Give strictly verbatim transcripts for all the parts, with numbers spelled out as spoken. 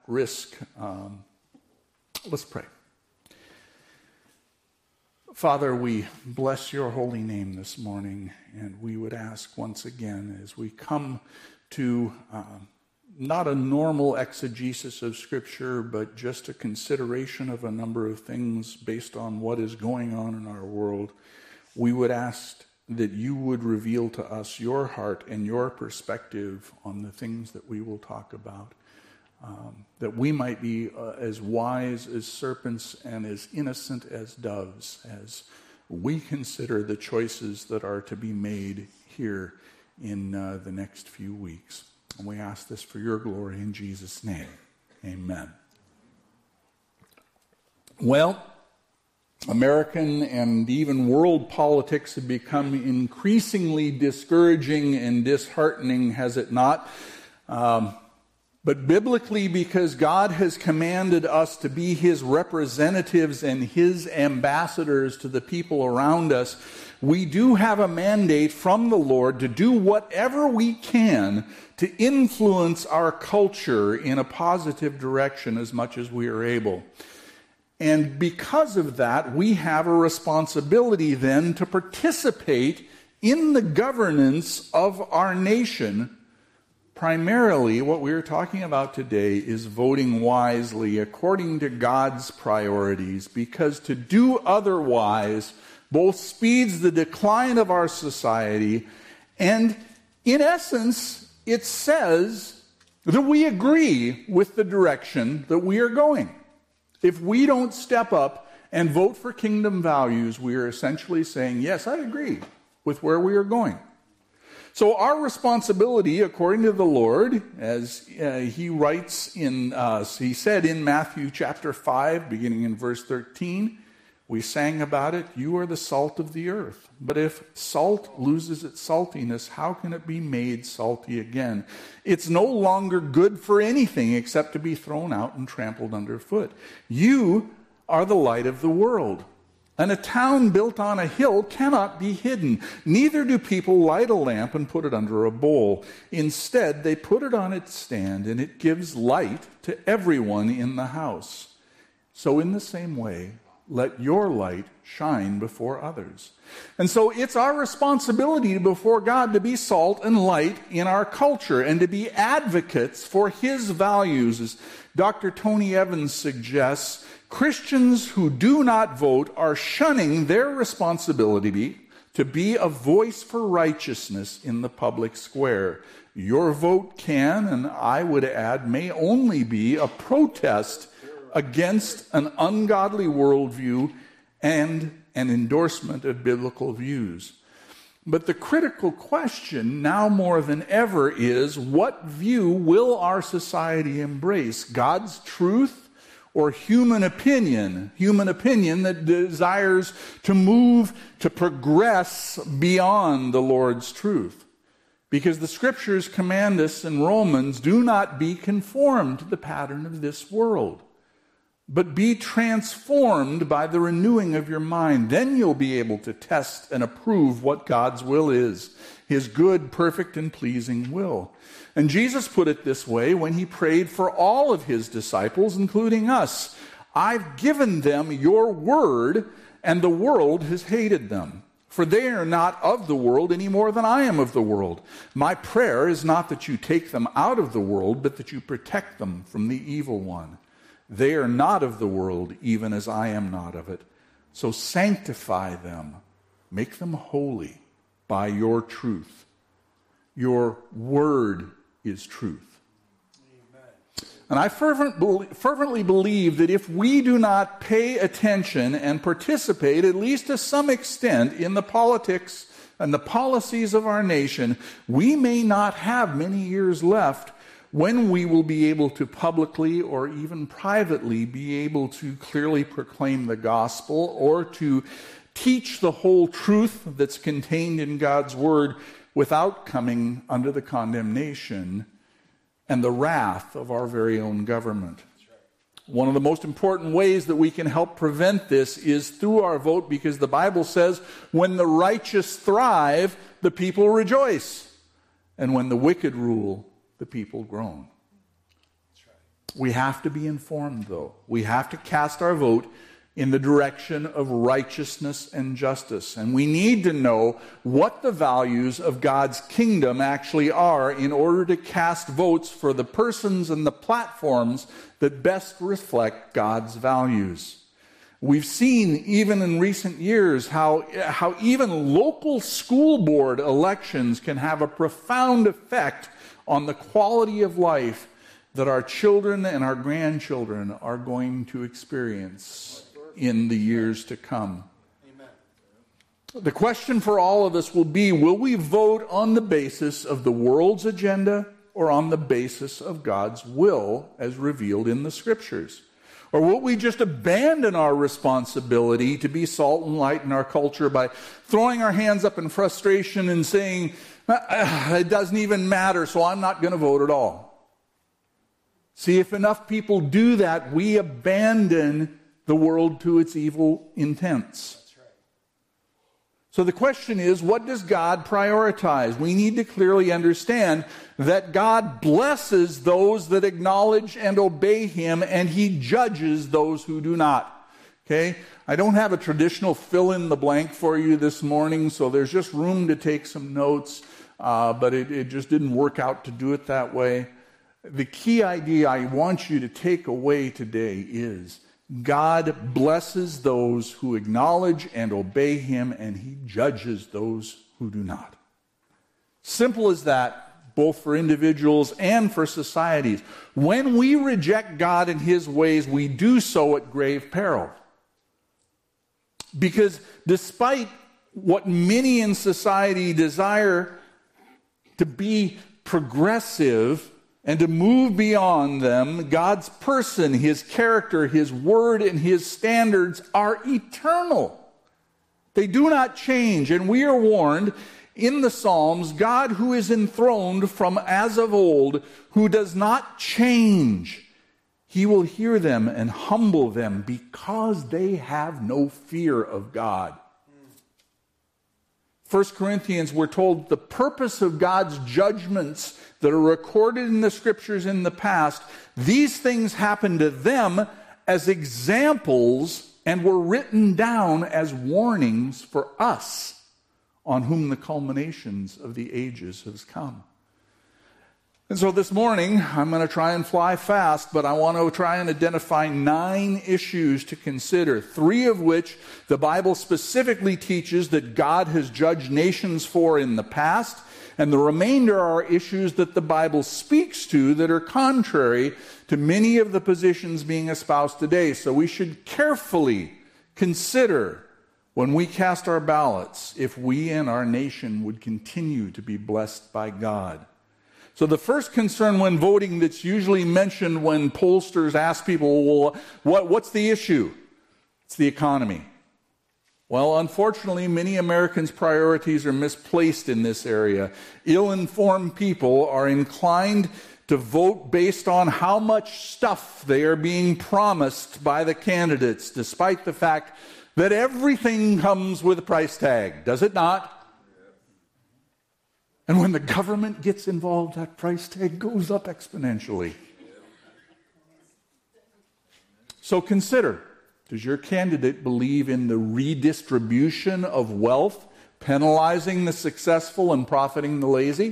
risk. Um, let's pray. Father, we bless your holy name this morning, and we would ask once again as we come to uh, not a normal exegesis of Scripture, but just a consideration of a number of things based on what is going on in our world, we would ask that you would reveal to us your heart and your perspective on the things that we will talk about. Um, that we might be uh, as wise as serpents and as innocent as doves as we consider the choices that are to be made here in uh, the next few weeks. And we ask this for your glory in Jesus' name. Amen. Well, American and even world politics have become increasingly discouraging and disheartening, has it not? Um, But biblically, because God has commanded us to be his representatives and his ambassadors to the people around us, we do have a mandate from the Lord to do whatever we can to influence our culture in a positive direction as much as we are able. And because of that, we have a responsibility then to participate in the governance of our nation. Primarily, what we're talking about today is voting wisely according to God's priorities, because to do otherwise both speeds the decline of our society, and in essence, it says that we agree with the direction that we are going. If we don't step up and vote for kingdom values, we are essentially saying, yes, I agree with where we are going. So our responsibility, according to the Lord, as uh, he writes in, uh, he said in Matthew chapter five, beginning in verse thirteen, we sang about it, you are the salt of the earth. But if salt loses its saltiness, how can it be made salty again? It's no longer good for anything except to be thrown out and trampled underfoot. You are the light of the world. And a town built on a hill cannot be hidden. Neither do people light a lamp and put it under a bowl. Instead, they put it on its stand, and it gives light to everyone in the house. So in the same way, let your light shine before others. And so it's our responsibility before God to be salt and light in our culture and to be advocates for his values. As Doctor Tony Evans suggests, Christians who do not vote are shunning their responsibility to be a voice for righteousness in the public square. Your vote can, and I would add, may only be a protest against an ungodly worldview and an endorsement of biblical views. But the critical question now more than ever is, what view will our society embrace? God's truth or human opinion? Human opinion that desires to move, to progress beyond the Lord's truth. Because the scriptures command us in Romans, do not be conformed to the pattern of this world, but be transformed by the renewing of your mind. Then you'll be able to test and approve what God's will is, his good, perfect, and pleasing will. And Jesus put it this way when he prayed for all of his disciples, including us. I've given them your word, and the world has hated them. For they are not of the world any more than I am of the world. My prayer is not that you take them out of the world, but that you protect them from the evil one. They are not of the world, even as I am not of it. So sanctify them, make them holy by your truth. Your word is truth. Amen. And I fervent, fervently believe that if we do not pay attention and participate, at least to some extent, in the politics and the policies of our nation, we may not have many years left when we will be able to publicly or even privately be able to clearly proclaim the gospel or to teach the whole truth that's contained in God's word without coming under the condemnation and the wrath of our very own government. One of the most important ways that we can help prevent this is through our vote, because the Bible says, when the righteous thrive, the people rejoice. And when the wicked rule, the people groan. We have to be informed, though. We have to cast our vote in the direction of righteousness and justice. And we need to know what the values of God's kingdom actually are in order to cast votes for the persons and the platforms that best reflect God's values. We've seen, even in recent years, how, how even local school board elections can have a profound effect on the quality of life that our children and our grandchildren are going to experience in the years to come. Amen. The question for all of us will be, will we vote on the basis of the world's agenda or on the basis of God's will as revealed in the Scriptures? Or will we just abandon our responsibility to be salt and light in our culture by throwing our hands up in frustration and saying, it doesn't even matter, so I'm not going to vote at all? See, if enough people do that, we abandon the world to its evil intents. That's right. So the question is, what does God prioritize? We need to clearly understand that God blesses those that acknowledge and obey Him, and He judges those who do not. Okay? I don't have a traditional fill in the blank for you this morning, so there's just room to take some notes, uh, but it, it just didn't work out to do it that way. The key idea I want you to take away today is God blesses those who acknowledge and obey Him, and He judges those who do not. Simple as that, both for individuals and for societies. When we reject God and His ways, we do so at grave peril. Because despite what many in society desire to be progressive and to move beyond them, God's person, His character, His word, and His standards are eternal. They do not change. And we are warned in the Psalms, God who is enthroned from as of old, who does not change, He will hear them and humble them because they have no fear of God. First Corinthians, we're told the purpose of God's judgments that are recorded in the Scriptures in the past, these things happened to them as examples and were written down as warnings for us, on whom the culminations of the ages has come. And so this morning, I'm going to try and fly fast, but I want to try and identify nine issues to consider, three of which the Bible specifically teaches that God has judged nations for in the past, and the remainder are issues that the Bible speaks to that are contrary to many of the positions being espoused today. So we should carefully consider when we cast our ballots if we and our nation would continue to be blessed by God. So the first concern when voting that's usually mentioned when pollsters ask people, well, what, what's the issue? It's the economy. Well, unfortunately, many Americans' priorities are misplaced in this area. Ill-informed people are inclined to vote based on how much stuff they are being promised by the candidates, despite the fact that everything comes with a price tag, does it not? And when the government gets involved, that price tag goes up exponentially. So consider, does your candidate believe in the redistribution of wealth, penalizing the successful and profiting the lazy?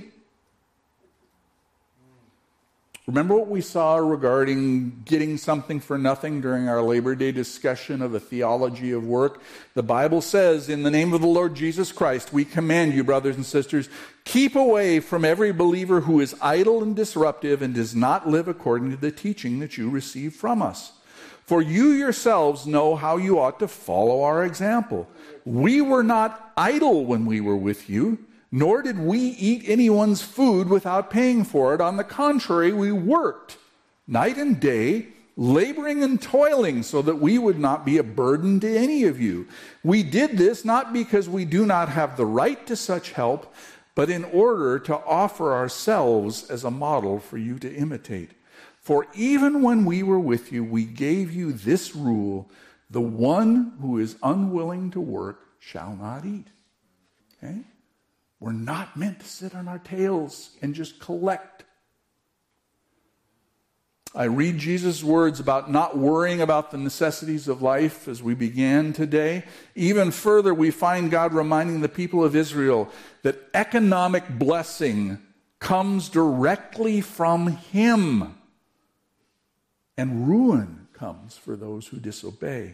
Remember what we saw regarding getting something for nothing during our Labor Day discussion of a theology of work? The Bible says, in the name of the Lord Jesus Christ, we command you, brothers and sisters, keep away from every believer who is idle and disruptive and does not live according to the teaching that you received from us. For you yourselves know how you ought to follow our example. We were not idle when we were with you, nor did we eat anyone's food without paying for it. On the contrary, we worked night and day, laboring and toiling so that we would not be a burden to any of you. We did this not because we do not have the right to such help, but in order to offer ourselves as a model for you to imitate. For even when we were with you, we gave you this rule: the one who is unwilling to work shall not eat. Okay? We're not meant to sit on our tails and just collect. I read Jesus' words about not worrying about the necessities of life as we began today. Even further, we find God reminding the people of Israel that economic blessing comes directly from Him, and ruin comes for those who disobey.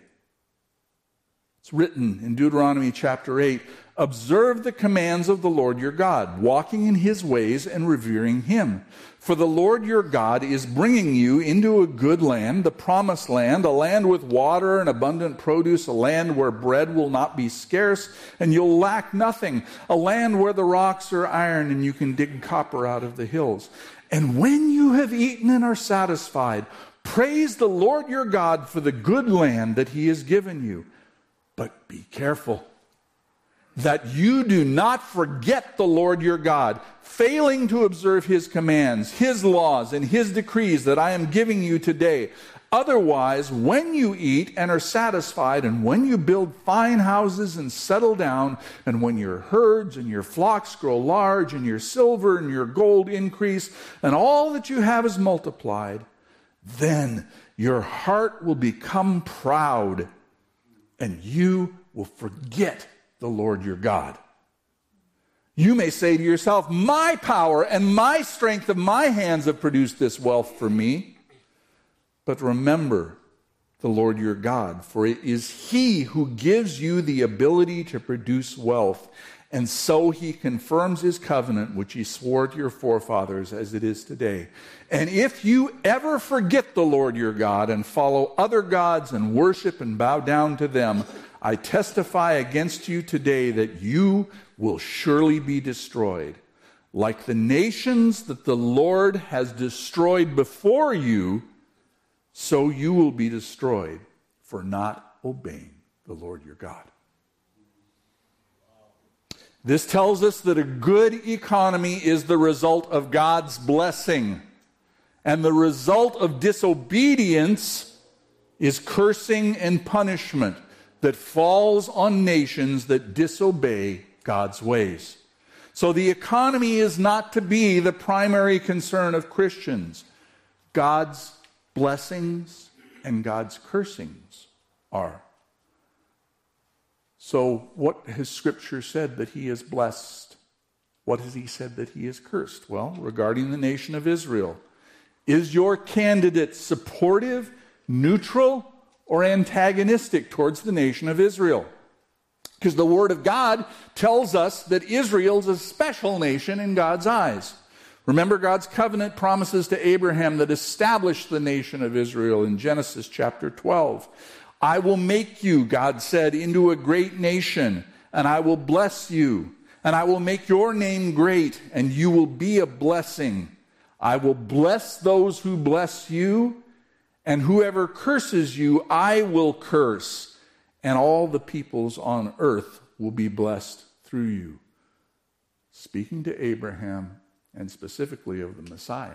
It's written in Deuteronomy chapter eight, observe the commands of the Lord your God, walking in His ways and revering Him. For the Lord your God is bringing you into a good land, the promised land, a land with water and abundant produce, a land where bread will not be scarce and you'll lack nothing, a land where the rocks are iron and you can dig copper out of the hills. And when you have eaten and are satisfied, praise the Lord your God for the good land that He has given you. But be careful that you do not forget the Lord your God, failing to observe His commands, His laws, and His decrees that I am giving you today. Otherwise, when you eat and are satisfied, and when you build fine houses and settle down, and when your herds and your flocks grow large, and your silver and your gold increase, and all that you have is multiplied, then your heart will become proud, and you will forget the Lord your God. You may say to yourself, my power and my strength of my hands have produced this wealth for me. But remember the Lord your God, for it is He who gives you the ability to produce wealth. And so He confirms His covenant, which He swore to your forefathers as it is today. And if you ever forget the Lord your God and follow other gods and worship and bow down to them, I testify against you today that you will surely be destroyed. Like the nations that the Lord has destroyed before you, so you will be destroyed for not obeying the Lord your God. This tells us that a good economy is the result of God's blessing. And the result of disobedience is cursing and punishment that falls on nations that disobey God's ways. So the economy is not to be the primary concern of Christians. God's blessings and God's cursings are. So what has Scripture said that He is blessed? What has He said that He is cursed? Well, regarding the nation of Israel, is your candidate supportive, neutral, or antagonistic towards the nation of Israel? Because the Word of God tells us that Israel is a special nation in God's eyes. Remember God's covenant promises to Abraham that established the nation of Israel in Genesis chapter twelve. I will make you, God said, into a great nation, and I will bless you, and I will make your name great, and you will be a blessing. I will bless those who bless you, and whoever curses you, I will curse, and all the peoples on earth will be blessed through you. Speaking to Abraham, and specifically of the Messiah.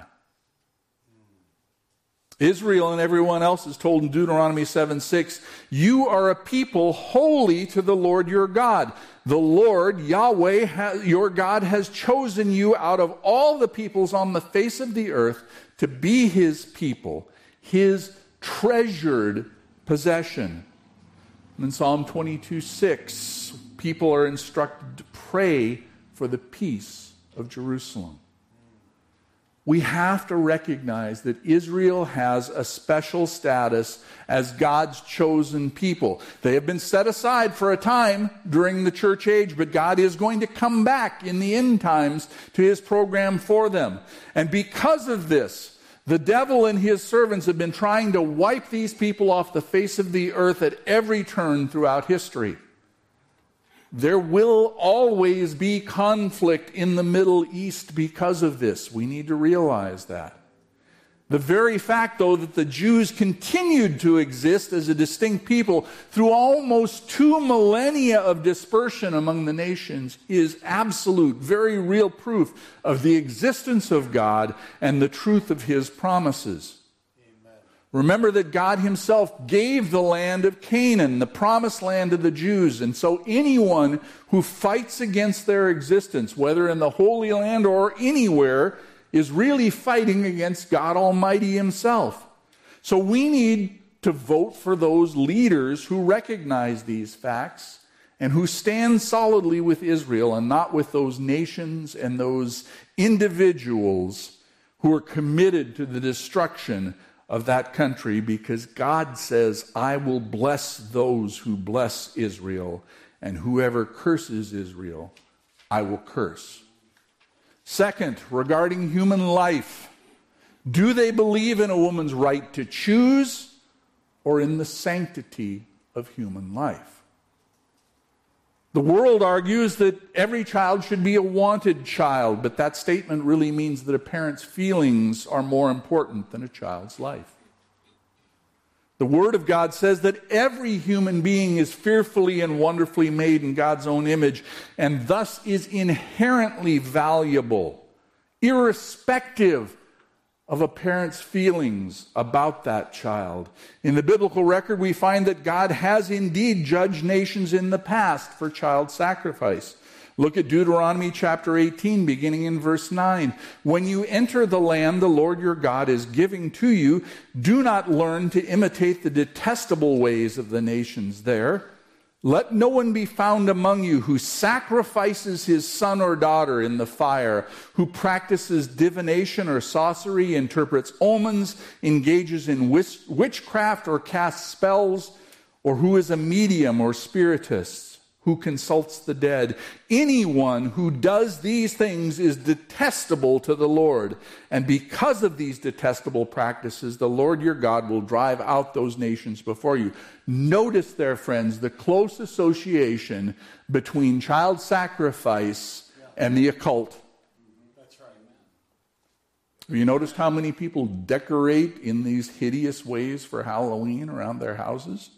Israel and everyone else is told in Deuteronomy seven six, you are a people holy to the Lord your God. The Lord, Yahweh, has, your God, has chosen you out of all the peoples on the face of the earth to be His people, His treasured possession. And in Psalm twenty-two six, people are instructed to pray for the peace of Jerusalem. We have to recognize that Israel has a special status as God's chosen people. They have been set aside for a time during the church age, but God is going to come back in the end times to His program for them. And because of this, the devil and his servants have been trying to wipe these people off the face of the earth at every turn throughout history. There will always be conflict in the Middle East because of this. We need to realize that. The very fact, though, that the Jews continued to exist as a distinct people through almost two millennia of dispersion among the nations is absolute, very real proof of the existence of God and the truth of His promises. Remember that God Himself gave the land of Canaan, the promised land of the Jews. And so anyone who fights against their existence, whether in the Holy Land or anywhere, is really fighting against God Almighty himself. So we need to vote for those leaders who recognize these facts and who stand solidly with Israel and not with those nations and those individuals who are committed to the destruction of that country, because God says, I will bless those who bless Israel, and whoever curses Israel, I will curse. Second, regarding human life, do they believe in a woman's right to choose or in the sanctity of human life? The world argues that every child should be a wanted child, but that statement really means that a parent's feelings are more important than a child's life. The Word of God says that every human being is fearfully and wonderfully made in God's own image, and thus is inherently valuable, irrespective of a parent's feelings about that child. In the biblical record, we find that God has indeed judged nations in the past for child sacrifice. Look at Deuteronomy chapter eighteen, beginning in verse nine. When you enter the land the Lord your God is giving to you, do not learn to imitate the detestable ways of the nations there. Let no one be found among you who sacrifices his son or daughter in the fire, who practices divination or sorcery, interprets omens, engages in witchcraft or casts spells, or who is a medium or spiritist, who consults the dead. Anyone who does these things is detestable to the Lord. And because of these detestable practices, the Lord your God will drive out those nations before you. Notice there, friends, the close association between child sacrifice and the occult. That's right, man. Have you noticed how many people decorate in these hideous ways for Halloween around their houses?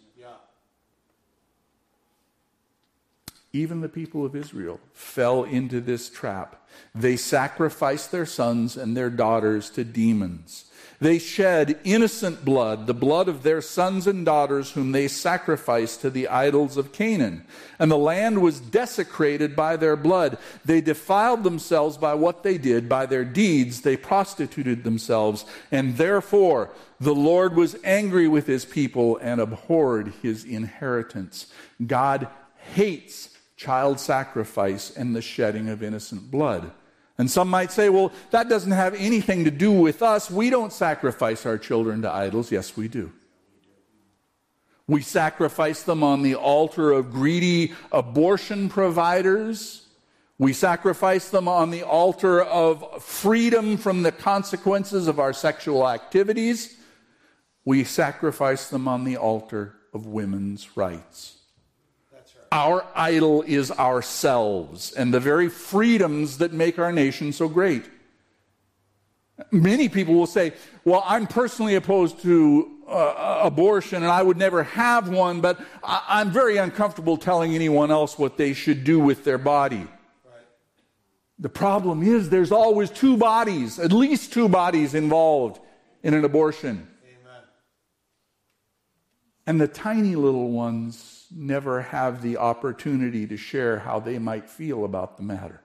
Even the people of Israel fell into this trap. They sacrificed their sons and their daughters to demons. They shed innocent blood, the blood of their sons and daughters whom they sacrificed to the idols of Canaan. And the land was desecrated by their blood. They defiled themselves by what they did. By their deeds they prostituted themselves. And therefore the Lord was angry with his people and abhorred his inheritance. God hates child sacrifice and the shedding of innocent blood. And some might say, well, that doesn't have anything to do with us. We don't sacrifice our children to idols. Yes, we do. We sacrifice them on the altar of greedy abortion providers. We sacrifice them on the altar of freedom from the consequences of our sexual activities. We sacrifice them on the altar of women's rights. Our idol is ourselves and the very freedoms that make our nation so great. Many people will say, well, I'm personally opposed to uh, abortion and I would never have one, but I- I'm very uncomfortable telling anyone else what they should do with their body. Right. The problem is there's always two bodies, at least two bodies involved in an abortion. Amen. And the tiny little ones never have the opportunity to share how they might feel about the matter.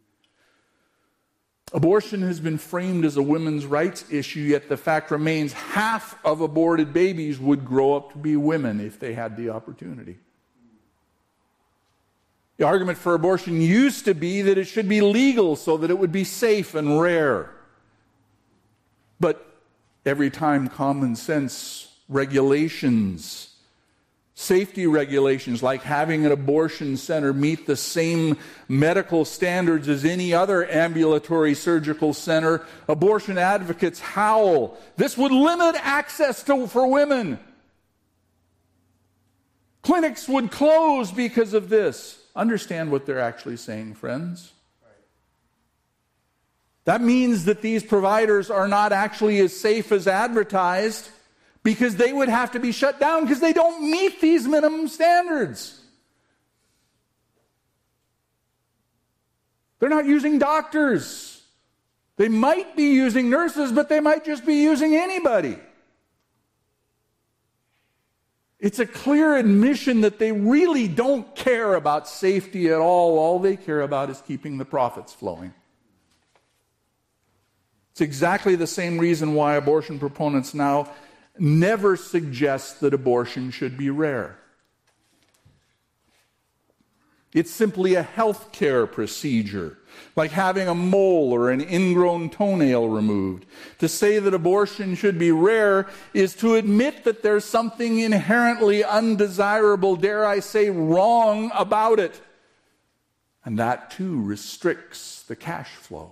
Abortion has been framed as a women's rights issue, yet the fact remains half of aborted babies would grow up to be women if they had the opportunity. The argument for abortion used to be that it should be legal so that it would be safe and rare. But every time common sense regulations, safety regulations like having an abortion center meet the same medical standards as any other ambulatory surgical center, abortion advocates howl. This would limit access to, for women. Clinics would close because of this. Understand what they're actually saying, friends. That means that these providers are not actually as safe as advertised, because they would have to be shut down because they don't meet these minimum standards. They're not using doctors. They might be using nurses, but they might just be using anybody. It's a clear admission that they really don't care about safety at all. All they care about is keeping the profits flowing. It's exactly the same reason why abortion proponents now never suggest that abortion should be rare. It's simply a health care procedure, like having a mole or an ingrown toenail removed. To say that abortion should be rare is to admit that there's something inherently undesirable, dare I say, wrong about it. And that too restricts the cash flow.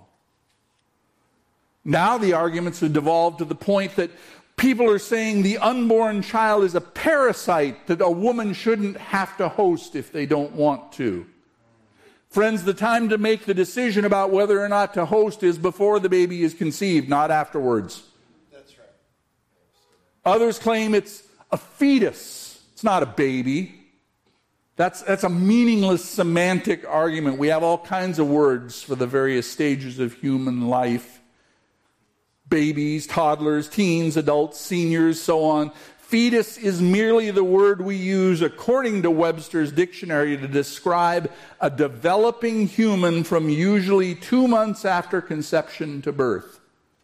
Now the arguments have devolved to the point that people are saying the unborn child is a parasite that a woman shouldn't have to host if they don't want to. Friends, the time to make the decision about whether or not to host is before the baby is conceived, not afterwards. That's right. Others claim it's a fetus. It's not a baby. That's, that's a meaningless semantic argument. We have all kinds of words for the various stages of human life. Babies, toddlers, teens, adults, seniors, so on. Fetus is merely the word we use according to Webster's dictionary to describe a developing human from usually two months after conception to birth.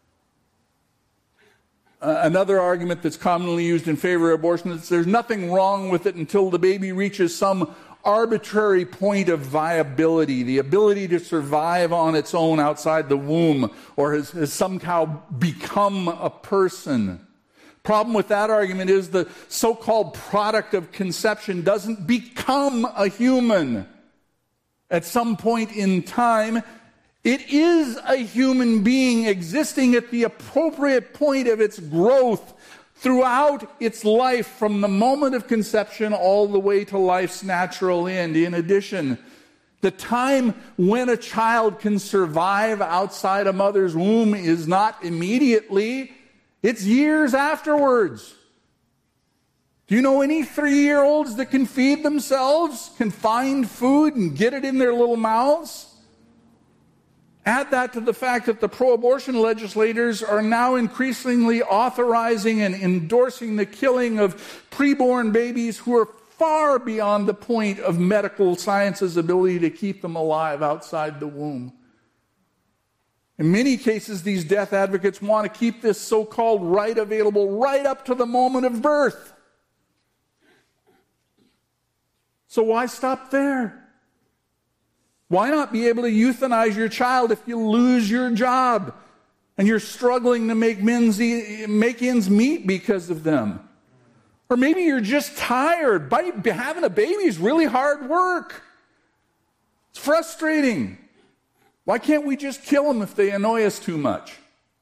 Uh, another argument that's commonly used in favor of abortion is there's nothing wrong with it until the baby reaches some arbitrary point of viability, the ability to survive on its own outside the womb, or has, has somehow become a person. Problem with that argument is the so-called product of conception doesn't become a human. At some point in time, it is a human being existing at the appropriate point of its growth throughout its life, from the moment of conception all the way to life's natural end. In addition, the time when a child can survive outside a mother's womb is not immediately, it's years afterwards. Do you know any three-year-olds that can feed themselves, can find food and get it in their little mouths? Add that to the fact that the pro-abortion legislators are now increasingly authorizing and endorsing the killing of preborn babies who are far beyond the point of medical science's ability to keep them alive outside the womb. In many cases, these death advocates want to keep this so-called right available right up to the moment of birth. So why stop there? Why not be able to euthanize your child if you lose your job and you're struggling to make, men's, make ends meet because of them? Or maybe you're just tired. Having a baby is really hard work. It's frustrating. Why can't we just kill them if they annoy us too much?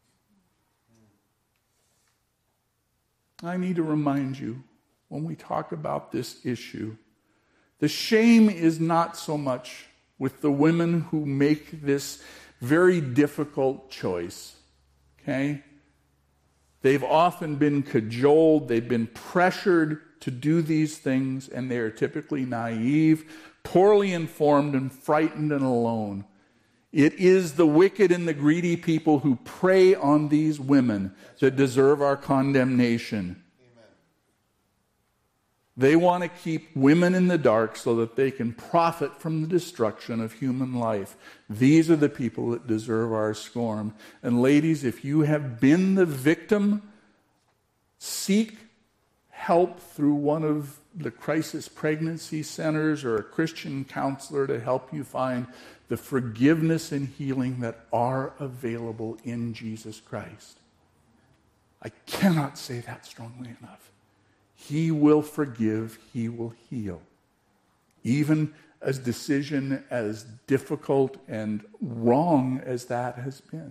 I need to remind you, when we talk about this issue, the shame is not so much with the women who make this very difficult choice. Okay? They've often been cajoled, they've been pressured to do these things, and they are typically naive, poorly informed, and frightened and alone. It is the wicked and the greedy people who prey on these women that deserve our condemnation. They want to keep women in the dark so that they can profit from the destruction of human life. These are the people that deserve our scorn. And ladies, if you have been the victim, seek help through one of the crisis pregnancy centers or a Christian counselor to help you find the forgiveness and healing that are available in Jesus Christ. I cannot say that strongly enough. He will forgive, he will heal. Even a decision as difficult and wrong as that has been.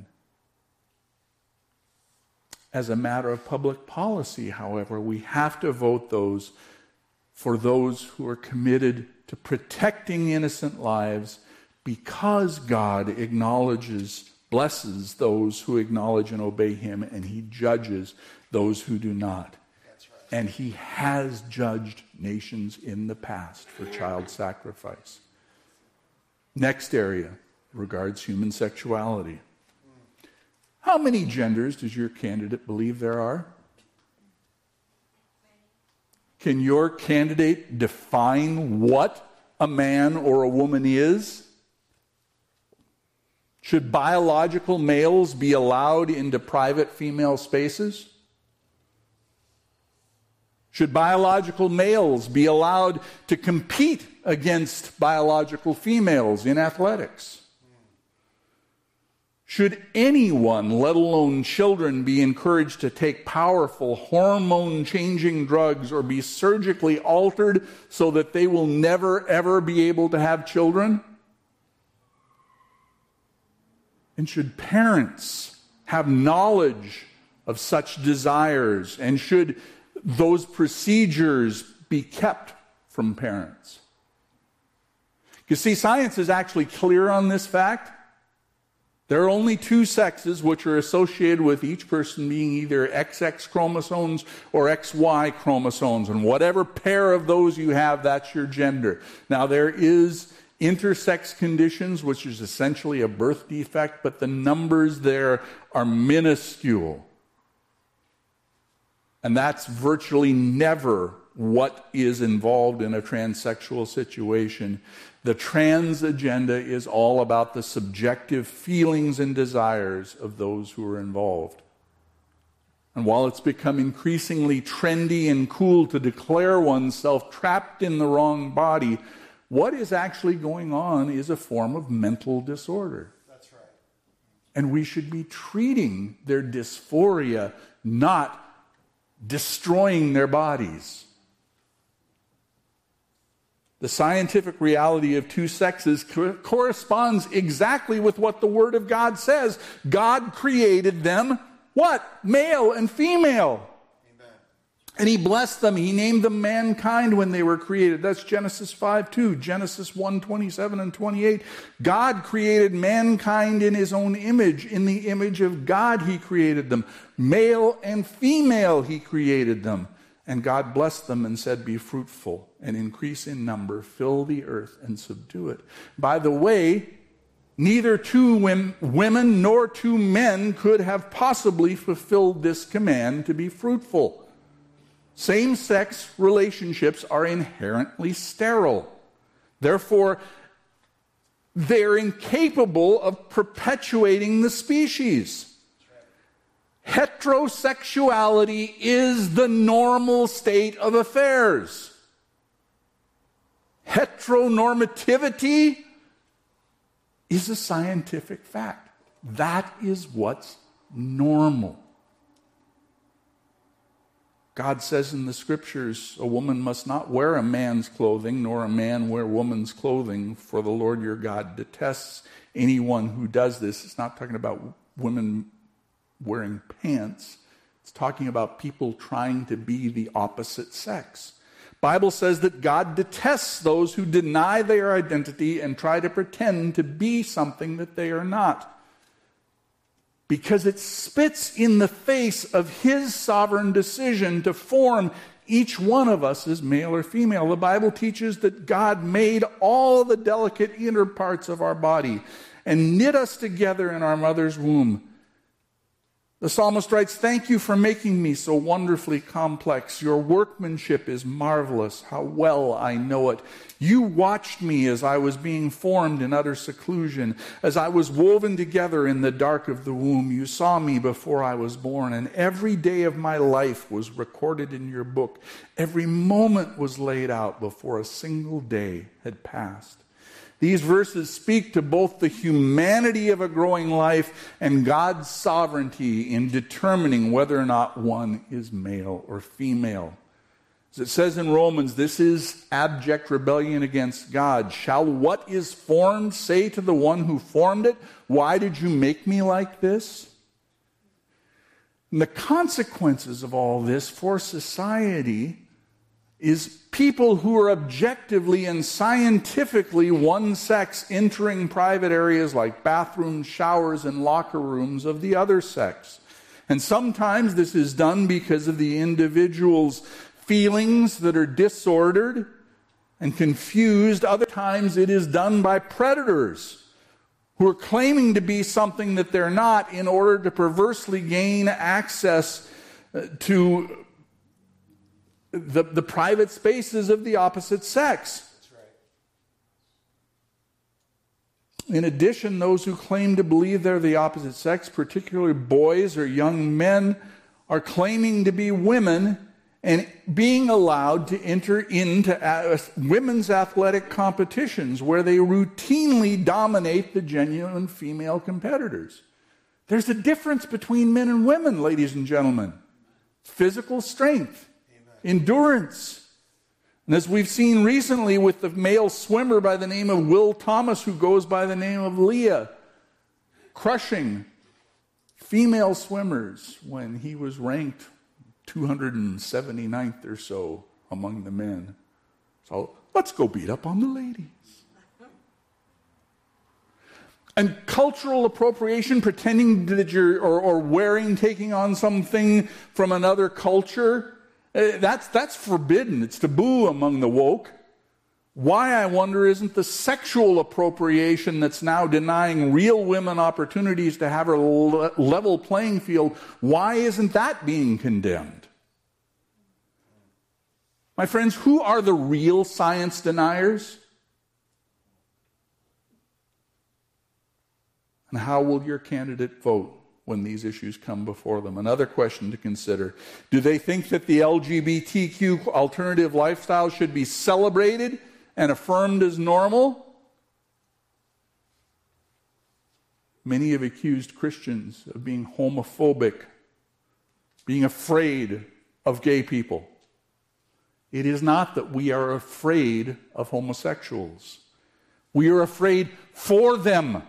As a matter of public policy, however, we have to vote those for those who are committed to protecting innocent lives, because God acknowledges, blesses those who acknowledge and obey him, and he judges those who do not. And he has judged nations in the past for child sacrifice. Next area regards human sexuality. How many genders does your candidate believe there are? Can your candidate define what a man or a woman is? Should biological males be allowed into private female spaces? Should biological males be allowed to compete against biological females in athletics? Should anyone, let alone children, be encouraged to take powerful hormone-changing drugs or be surgically altered so that they will never, ever be able to have children? And should parents have knowledge of such desires? And should those procedures be kept from parents? You see, science is actually clear on this fact. There are only two sexes which are associated with each person being either X X chromosomes or X Y chromosomes. And whatever pair of those you have, that's your gender. Now, there is intersex conditions, which is essentially a birth defect, but the numbers there are minuscule. And that's virtually never what is involved in a transsexual situation. The trans agenda is all about the subjective feelings and desires of those who are involved. And while it's become increasingly trendy and cool to declare oneself trapped in the wrong body, what is actually going on is a form of mental disorder. That's right. And we should be treating their dysphoria, not destroying their bodies. The scientific reality of two sexes co- corresponds exactly with what the Word of God says. God created them, what? Male and female. And he blessed them. He named them mankind when they were created. That's Genesis five two, Genesis one twenty-seven and twenty-eight. God created mankind in his own image. In the image of God he created them. Male and female he created them. And God blessed them and said, be fruitful and increase in number, fill the earth and subdue it. By the way, neither two women nor two men could have possibly fulfilled this command to be fruitful. Same-sex relationships are inherently sterile. Therefore, they're incapable of perpetuating the species. Heterosexuality is the normal state of affairs. Heteronormativity is a scientific fact. That is what's normal. God says in the Scriptures, a woman must not wear a man's clothing, nor a man wear woman's clothing, for the Lord your God detests anyone who does this. It's not talking about women wearing pants. It's talking about people trying to be the opposite sex. Bible says that God detests those who deny their identity and try to pretend to be something that they are not, because it spits in the face of his sovereign decision to form each one of us as male or female. The Bible teaches that God made all the delicate inner parts of our body and knit us together in our mother's womb. The psalmist writes, thank you for making me so wonderfully complex. Your workmanship is marvelous. How well I know it. You watched me as I was being formed in utter seclusion. As I was woven together in the dark of the womb, you saw me before I was born, and every day of my life was recorded in your book. Every moment was laid out before a single day had passed. These verses speak to both the humanity of a growing life and God's sovereignty in determining whether or not one is male or female. As it says in Romans, this is abject rebellion against God. Shall what is formed say to the one who formed it, why did you make me like this? And the consequences of all this for society is people who are objectively and scientifically one sex entering private areas like bathrooms, showers, and locker rooms of the other sex. And sometimes this is done because of the individual's feelings that are disordered and confused. Other times it is done by predators who are claiming to be something that they're not in order to perversely gain access to The, the private spaces of the opposite sex. That's right. In addition, those who claim to believe they're the opposite sex, particularly boys or young men, are claiming to be women and being allowed to enter into women's athletic competitions where they routinely dominate the genuine female competitors. There's a difference between men and women, ladies and gentlemen. Physical strength, Amen. Endurance. And as we've seen recently with the male swimmer by the name of Will Thomas, who goes by the name of Leah, crushing female swimmers when he was ranked two hundred seventy-ninth or so among the men. So let's go beat up on the ladies. And cultural appropriation, pretending that you're, or, or wearing, taking on something from another culture, that's, that's forbidden. It's taboo among the woke. Why, I wonder, isn't the sexual appropriation that's now denying real women opportunities to have a level playing field, why isn't that being condemned? My friends, who are the real science deniers? And how will your candidate vote when these issues come before them? Another question to consider. Do they think that the L G B T Q alternative lifestyle should be celebrated and affirmed as normal? Many have accused Christians of being homophobic, being afraid of gay people. It is not that we are afraid of homosexuals. We are afraid for them.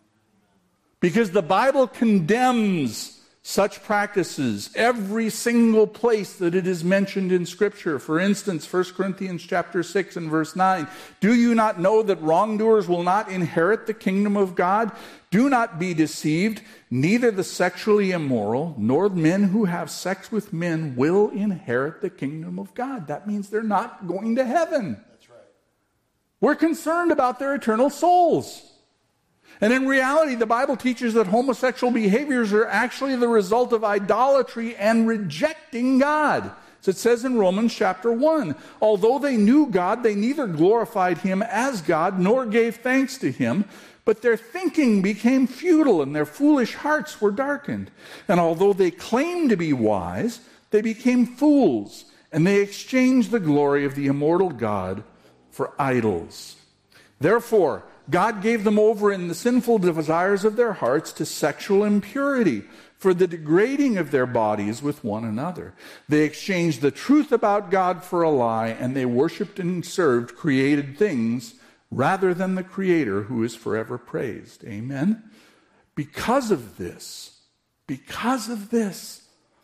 Because the Bible condemns such practices every single place that it is mentioned in Scripture. For instance, First Corinthians chapter six and verse nine. Do you not know that wrongdoers will not inherit the kingdom of God? Do not be deceived. Neither the sexually immoral nor men who have sex with men will inherit the kingdom of God. That means they're not going to heaven. That's right. We're concerned about their eternal souls. And in reality, the Bible teaches that homosexual behaviors are actually the result of idolatry and rejecting God. As it says in Romans chapter one, although they knew God, they neither glorified him as God nor gave thanks to him, but their thinking became futile and their foolish hearts were darkened. And although they claimed to be wise, they became fools, and they exchanged the glory of the immortal God for idols. Therefore, God gave them over in the sinful desires of their hearts to sexual impurity, for the degrading of their bodies with one another. They exchanged the truth about God for a lie, and they worshipped and served created things rather than the Creator, who is forever praised. Amen? Because of this, because of this,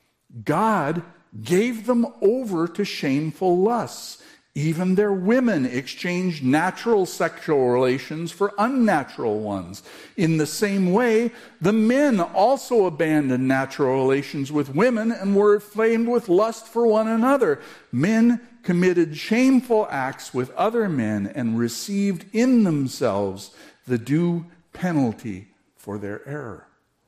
God gave them over to shameful lusts. Even their women exchanged natural sexual relations for unnatural ones. In the same way, the men also abandoned natural relations with women and were inflamed with lust for one another. Men committed shameful acts with other men and received in themselves the due penalty for their error.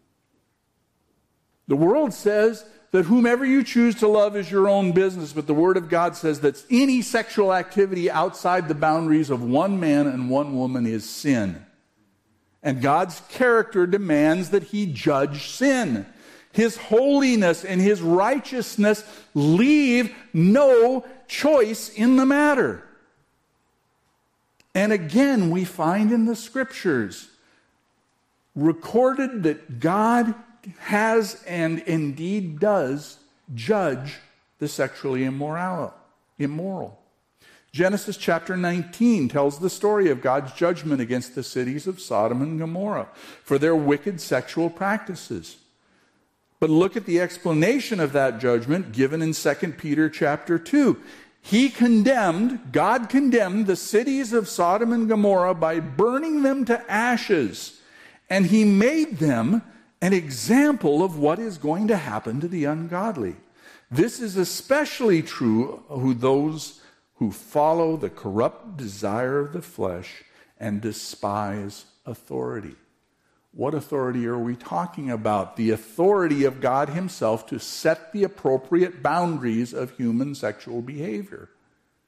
The world says that whomever you choose to love is your own business, but the Word of God says that any sexual activity outside the boundaries of one man and one woman is sin. And God's character demands that he judge sin. His holiness and his righteousness leave no choice in the matter. And again, we find in the Scriptures recorded that God has and indeed does judge the sexually immoral. immoral. Genesis chapter nineteen tells the story of God's judgment against the cities of Sodom and Gomorrah for their wicked sexual practices. But look at the explanation of that judgment given in Second Peter chapter two. He condemned, God condemned the cities of Sodom and Gomorrah by burning them to ashes, and he made them an example of what is going to happen to the ungodly. This is especially true of those who follow the corrupt desire of the flesh and despise authority. What authority are we talking about? The authority of God himself to set the appropriate boundaries of human sexual behavior.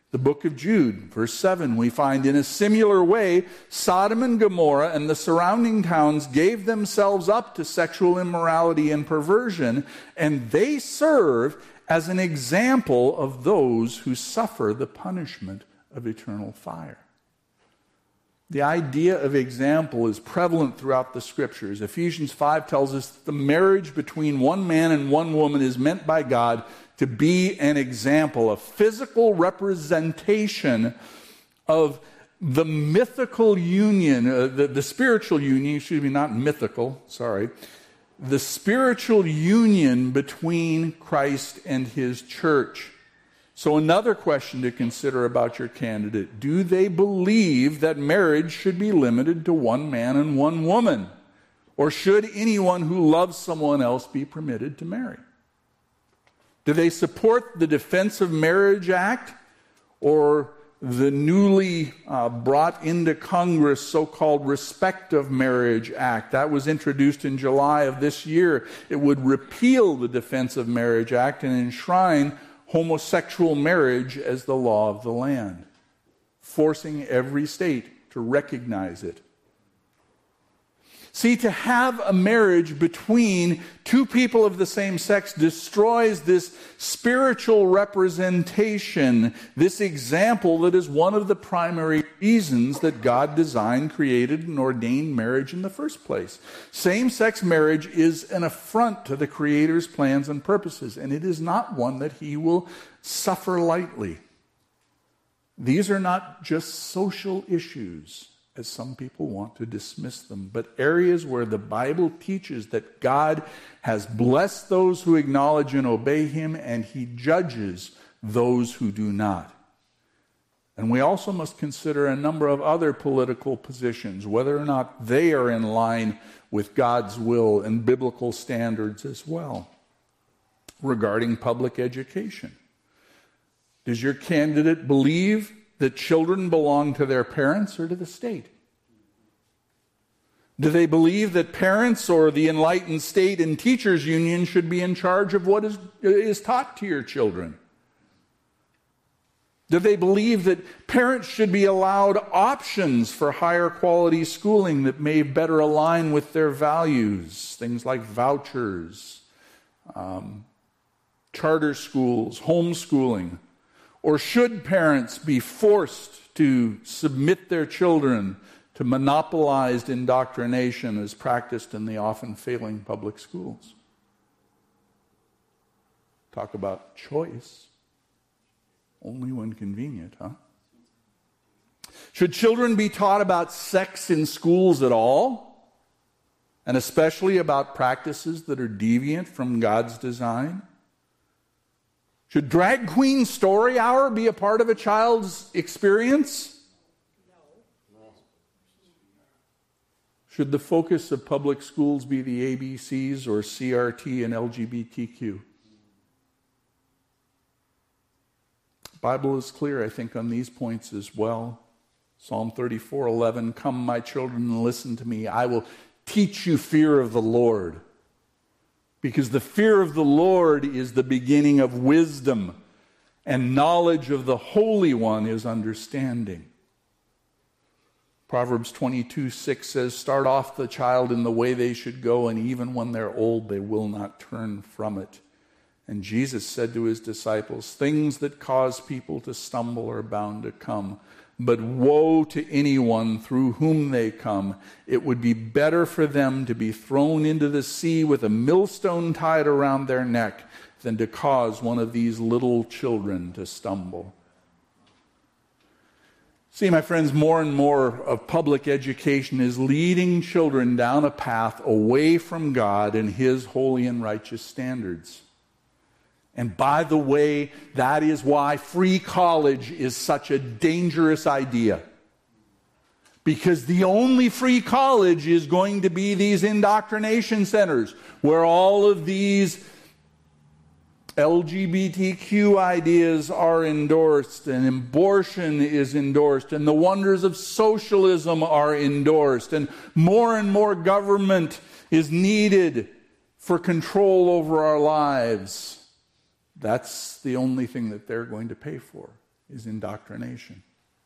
The book of Jude, verse seven, we find, in a similar way, Sodom and Gomorrah and the surrounding towns gave themselves up to sexual immorality and perversion, and they serve as an example of those who suffer the punishment of eternal fire. The idea of example is prevalent throughout the Scriptures. Ephesians five tells us that the marriage between one man and one woman is meant by God to be an example, a physical representation of the mythical union, uh, the, the spiritual union, excuse me, not mythical, sorry, the spiritual union between Christ and His church. So another question to consider about your candidate: do they believe that marriage should be limited to one man and one woman? Or should anyone who loves someone else be permitted to marry? Do they support the Defense of Marriage Act or the newly uh, brought into Congress so-called Respect of Marriage Act? That was introduced in July of this year. It would repeal the Defense of Marriage Act and enshrine homosexual marriage as the law of the land, forcing every state to recognize it. See, to have a marriage between two people of the same sex destroys this spiritual representation, this example that is one of the primary reasons that God designed, created, and ordained marriage in the first place. Same-sex marriage is an affront to the Creator's plans and purposes, and it is not one that He will suffer lightly. These are not just social issues, as some people want to dismiss them, but areas where the Bible teaches that God has blessed those who acknowledge and obey Him, and He judges those who do not. And we also must consider a number of other political positions, whether or not they are in line with God's will and biblical standards as well. Regarding public education, does your candidate believe that children belong to their parents or to the state? Do they believe that parents or the enlightened state and teachers union should be in charge of what is, is taught to your children? Do they believe that parents should be allowed options for higher quality schooling that may better align with their values? Things like vouchers, um, charter schools, homeschooling. Or should parents be forced to submit their children to monopolized indoctrination as practiced in the often failing public schools? Talk about choice. Only when convenient, huh? Should children be taught about sex in schools at all? And especially about practices that are deviant from God's design? Should drag queen story hour be a part of a child's experience? No. Should the focus of public schools be the A B Cs or C R T and L G B T Q? The Bible is clear, I think, on these points as well. Psalm thirty-four eleven, "Come, my children, and listen to me. I will teach you fear of the Lord." Because the fear of the Lord is the beginning of wisdom, and knowledge of the Holy One is understanding. Proverbs twenty-two six says, "Start off the child in the way they should go, and even when they're old, they will not turn from it." And Jesus said to His disciples, "Things that cause people to stumble are bound to come. But woe to anyone through whom they come. It would be better for them to be thrown into the sea with a millstone tied around their neck than to cause one of these little children to stumble." See, my friends, more and more of public education is leading children down a path away from God and His holy and righteous standards. And by the way, that is why free college is such a dangerous idea. Because the only free college is going to be these indoctrination centers where all of these L G B T Q ideas are endorsed, and abortion is endorsed, and the wonders of socialism are endorsed, and more and more government is needed for control over our lives. That's the only thing that they're going to pay for. is indoctrination.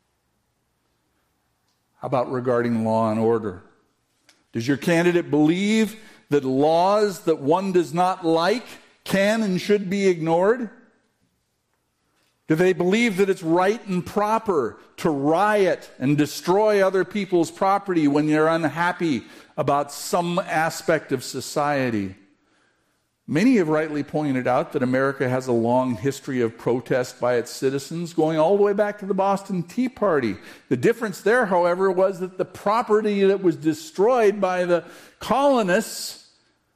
How about regarding law and order? Does your candidate believe that laws that one does not like can and should be ignored? Do they believe that it's right and proper to riot and destroy other people's property when they're unhappy about some aspect of society? Many have rightly pointed out that America has a long history of protest by its citizens, going all the way back to the Boston Tea Party. The difference there, however, was that the property that was destroyed by the colonists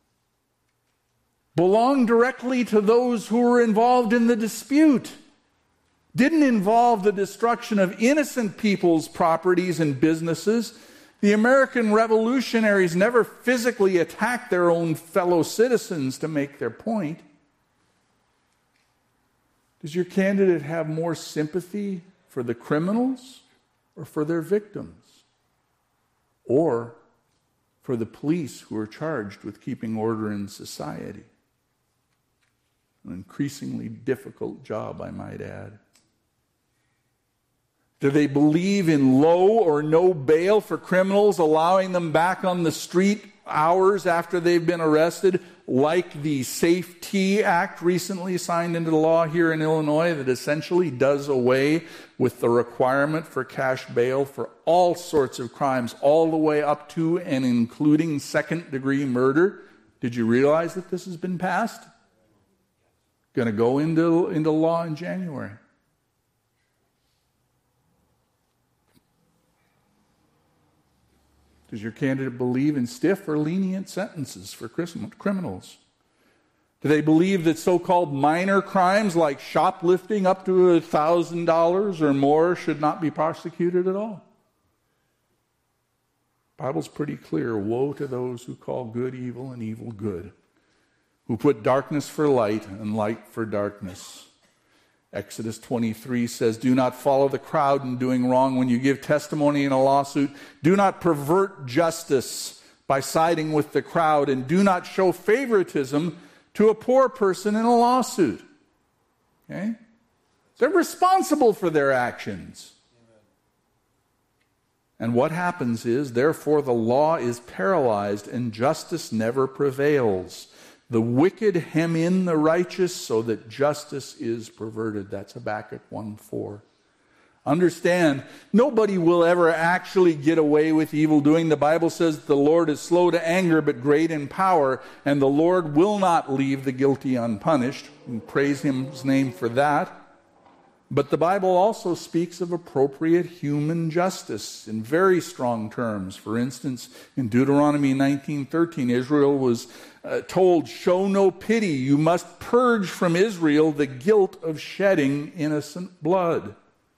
belonged directly to those who were involved in the dispute. Didn't involve the destruction of innocent people's properties and businesses. The American revolutionaries never physically attacked their own fellow citizens to make their point. Does your candidate have more sympathy for the criminals or for their victims? Or for the police who are charged with keeping order in society? An increasingly difficult job, I might add. Do they believe in low or no bail for criminals, allowing them back on the street hours after they've been arrested, like the SAFE-T Act recently signed into law here in Illinois that essentially does away with the requirement for cash bail for all sorts of crimes, all the way up to and including second-degree murder? Did you realize that this has been passed? Going to go into, into law in January. Does your candidate believe in stiff or lenient sentences for criminals? Do they believe that so-called minor crimes like shoplifting up to one thousand dollars or more should not be prosecuted at all? The Bible's pretty clear. Woe to those who call good evil and evil good, who put darkness for light and light for darkness. Exodus twenty-three says, do not follow the crowd in doing wrong when you give testimony in a lawsuit. Do not pervert justice by siding with the crowd, and do not show favoritism to a poor person in a lawsuit. Okay? They're responsible for their actions. And what happens is, therefore, the law is paralyzed and justice never prevails. The wicked hem in the righteous so that justice is perverted. That's Habakkuk one four. Understand, nobody will ever actually get away with evil doing. The Bible says the Lord is slow to anger but great in power, and the Lord will not leave the guilty unpunished. And praise His name for that. But the Bible also speaks of appropriate human justice in very strong terms. For instance, in Deuteronomy nineteen thirteen, Israel was uh, told, show no pity. You must purge from Israel the guilt of shedding innocent blood.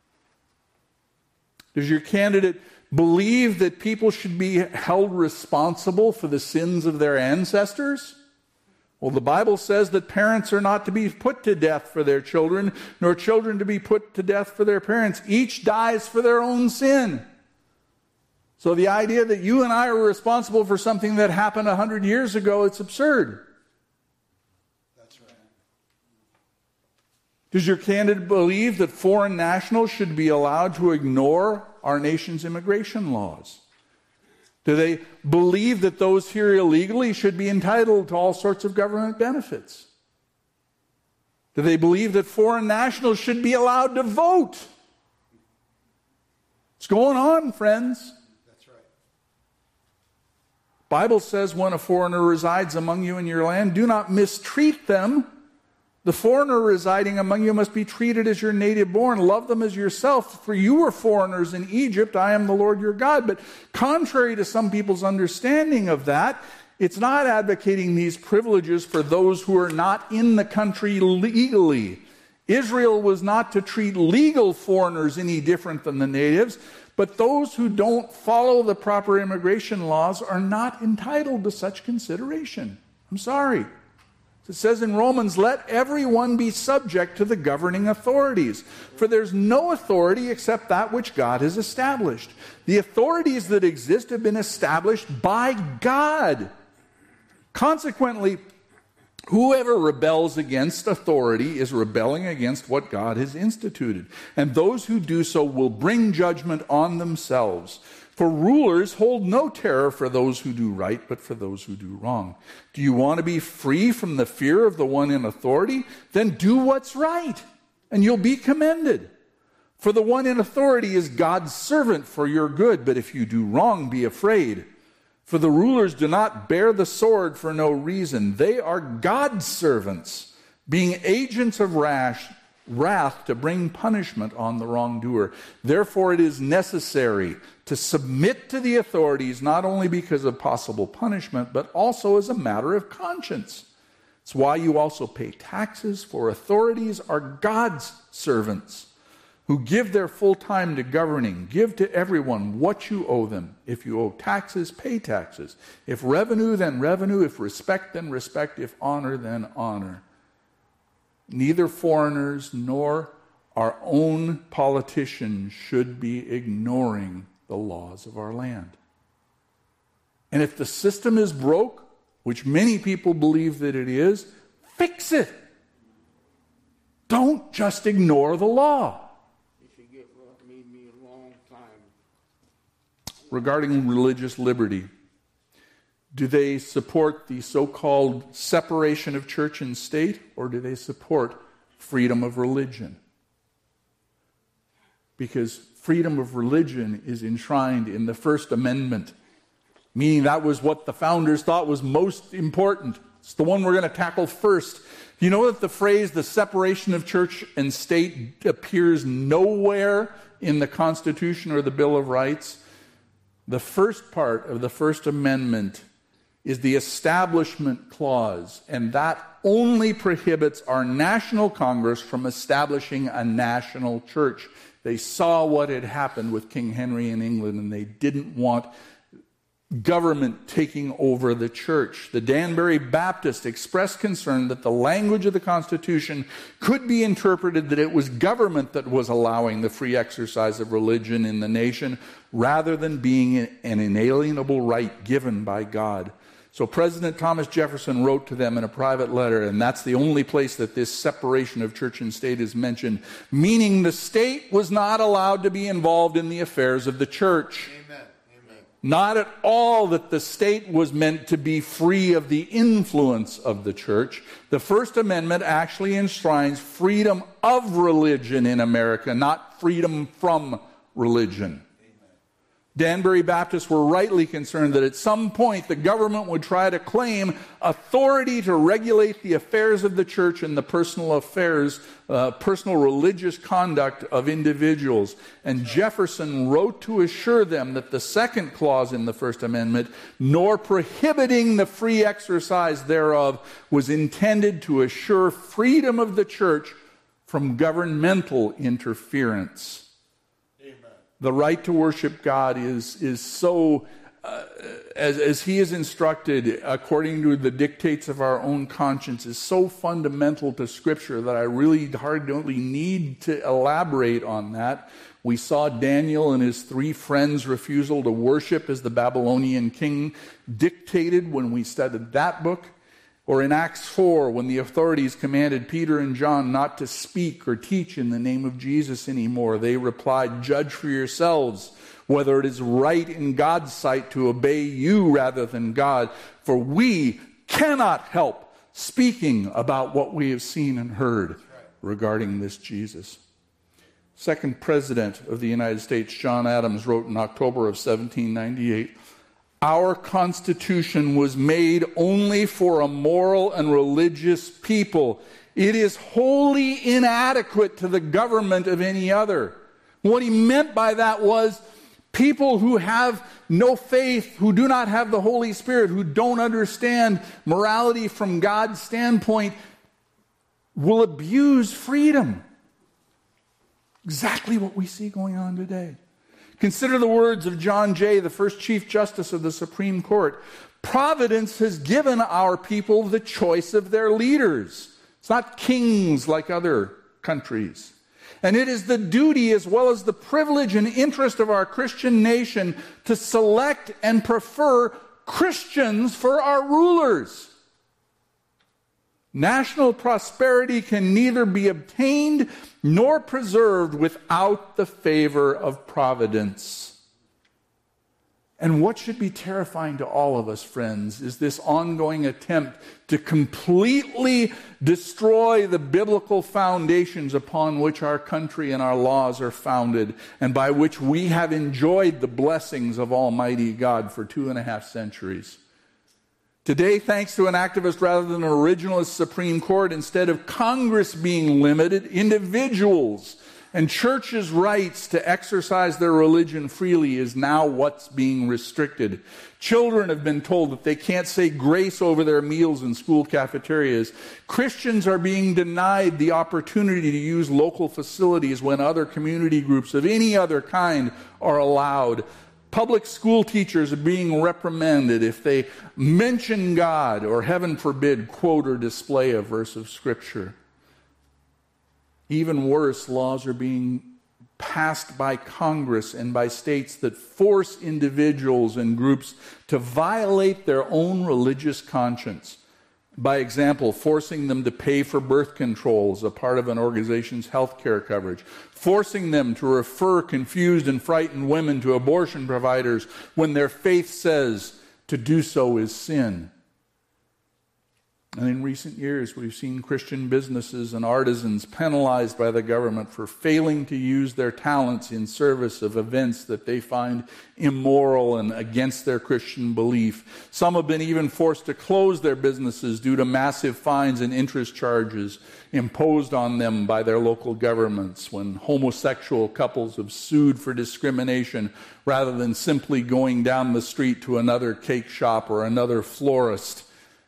Does your candidate believe that people should be held responsible for the sins of their ancestors? Well, the Bible says that parents are not to be put to death for their children, nor children to be put to death for their parents. Each dies for their own sin. So the idea that you and I are responsible for something that happened a hundred years ago, it's absurd. That's right. Does your candidate believe that foreign nationals should be allowed to ignore our nation's immigration laws? Do they believe that those here illegally should be entitled to all sorts of government benefits? Do they believe that foreign nationals should be allowed to vote? What's going on, friends? That's right. Bible says when a foreigner resides among you in your land, do not mistreat them. The foreigner residing among you must be treated as your native born. Love them as yourself, for you were foreigners in Egypt. I am the Lord your God. But contrary to some people's understanding of that, it's not advocating these privileges for those who are not in the country legally. Israel was not to treat legal foreigners any different than the natives, but those who don't follow the proper immigration laws are not entitled to such consideration. I'm sorry. It says in Romans, let everyone be subject to the governing authorities, for there's no authority except that which God has established. The authorities that exist have been established by God. Consequently, Whoever rebels against authority is rebelling against what God has instituted. And those who do so will bring judgment on themselves. For rulers hold no terror for those who do right, but for those who do wrong. Do you want to be free from the fear of the one in authority? Then do what's right, and you'll be commended. For the one in authority is God's servant for your good, but if you do wrong, be afraid. For the rulers do not bear the sword for no reason. They are God's servants, being agents of rash, wrath to bring punishment on the wrongdoer. Therefore it is necessary to submit to the authorities, not only because of possible punishment, but also as a matter of conscience. It's why you also pay taxes, for authorities are God's servants, who give their full time to governing. Give to everyone what you owe them. If you owe taxes, pay taxes. If revenue, then revenue. If respect, then respect. If honor, then honor. Neither foreigners nor our own politicians should be ignoring the laws of our land. And if the system is broke, which many people believe that it is, fix it. Don't just ignore the law. Regarding religious liberty, do they support the so-called separation of church and state, or do they support freedom of religion? Because freedom of religion is enshrined in the First Amendment, meaning that was what the founders thought was most important. It's the one we're going to tackle first. You know that the phrase, the separation of church and state, appears nowhere in the Constitution or the Bill of Rights? The first part of the First Amendment is the Establishment Clause, and that only prohibits our national Congress from establishing a national church. They saw what had happened with King Henry in England, and they didn't want government taking over the church. The Danbury Baptist expressed concern that the language of the Constitution could be interpreted that it was government that was allowing the free exercise of religion in the nation, rather than being an inalienable right given by God. So President Thomas Jefferson wrote to them in a private letter, and that's the only place that this separation of church and state is mentioned, meaning the state was not allowed to be involved in the affairs of the church. Amen. Amen. Not at all that the state was meant to be free of the influence of the church. The First Amendment actually enshrines freedom of religion in America, not freedom from religion. Danbury Baptists were rightly concerned that at some point the government would try to claim authority to regulate the affairs of the church and the personal affairs, uh, personal religious conduct of individuals. And Jefferson wrote to assure them that the second clause in the First Amendment, nor prohibiting the free exercise thereof, was intended to assure freedom of the church from governmental interference. The right to worship God is, is so, uh, as, as he is instructed according to the dictates of our own conscience, is so fundamental to Scripture that I really hardly need to elaborate on that. We saw Daniel and his three friends' refusal to worship as the Babylonian king dictated when we studied that book. Or in Acts four, when the authorities commanded Peter and John not to speak or teach in the name of Jesus anymore, they replied, "Judge for yourselves whether it is right in God's sight to obey you rather than God, for we cannot help speaking about what we have seen and heard regarding this Jesus." Second President of the United States, John Adams, wrote in October of seventeen ninety-eight, "Our Constitution was made only for a moral and religious people. It is wholly inadequate to the government of any other." What he meant by that was people who have no faith, who do not have the Holy Spirit, who don't understand morality from God's standpoint, will abuse freedom. Exactly what we see going on today. Consider the words of John Jay, the first Chief Justice of the Supreme Court. Providence has given our people the choice of their leaders. It's not kings like other countries. And it is the duty as well as the privilege and interest of our Christian nation to select and prefer Christians for our rulers. National prosperity can neither be obtained nor preserved without the favor of providence. And what should be terrifying to all of us, friends, is this ongoing attempt to completely destroy the biblical foundations upon which our country and our laws are founded, and by which we have enjoyed the blessings of Almighty God for two and a half centuries. Today, thanks to an activist rather than an originalist Supreme Court, instead of Congress being limited, individuals and churches' rights to exercise their religion freely is now what's being restricted. Children have been told that they can't say grace over their meals in school cafeterias. Christians are being denied the opportunity to use local facilities when other community groups of any other kind are allowed. Public school teachers are being reprimanded if they mention God or, heaven forbid, quote or display a verse of Scripture. Even worse, laws are being passed by Congress and by states that force individuals and groups to violate their own religious conscience. By example, forcing them to pay for birth control as a part of an organization's health care coverage, forcing them to refer confused and frightened women to abortion providers when their faith says to do so is sin. And in recent years, we've seen Christian businesses and artisans penalized by the government for failing to use their talents in service of events that they find immoral and against their Christian belief. Some have been even forced to close their businesses due to massive fines and interest charges imposed on them by their local governments when homosexual couples have sued for discrimination rather than simply going down the street to another cake shop or another florist,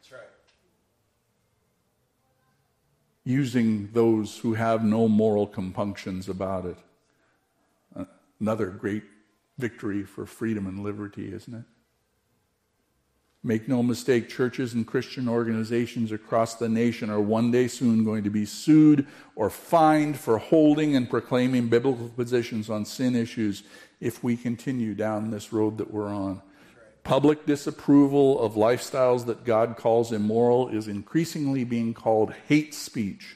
using those who have no moral compunctions about it. Another great victory for freedom and liberty, isn't it? Make no mistake, churches and Christian organizations across the nation are one day soon going to be sued or fined for holding and proclaiming biblical positions on sin issues if we continue down this road that we're on. Public disapproval of lifestyles that God calls immoral is increasingly being called hate speech.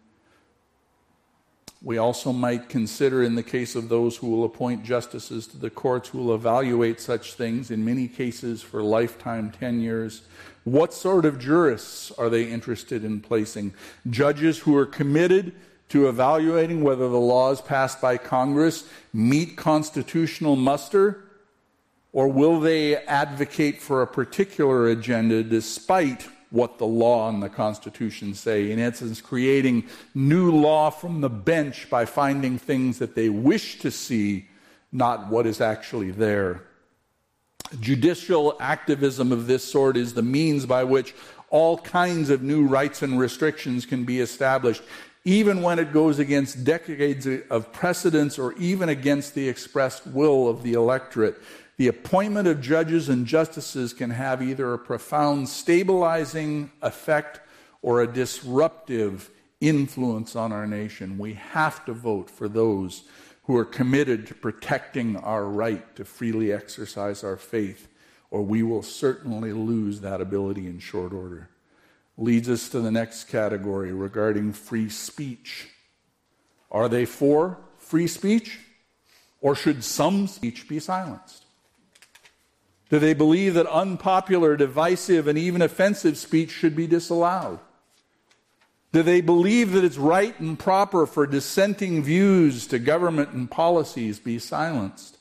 We also might consider, in the case of those who will appoint justices to the courts who will evaluate such things, in many cases for lifetime tenures, what sort of jurists are they interested in placing? Judges who are committed to evaluating whether the laws passed by Congress meet constitutional muster? Or will they advocate for a particular agenda despite what the law and the Constitution say? In essence, creating new law from the bench by finding things that they wish to see, not what is actually there. Judicial activism of this sort is the means by which all kinds of new rights and restrictions can be established, even when it goes against decades of precedents or even against the expressed will of the electorate. The appointment of judges and justices can have either a profound stabilizing effect or a disruptive influence on our nation. We have to vote for those who are committed to protecting our right to freely exercise our faith, or we will certainly lose that ability in short order. Leads us to the next category regarding free speech. Are they for free speech, or should some speech be silenced? Do they believe that unpopular, divisive, and even offensive speech should be disallowed? Do they believe that it's right and proper for dissenting views to government and policies be silenced?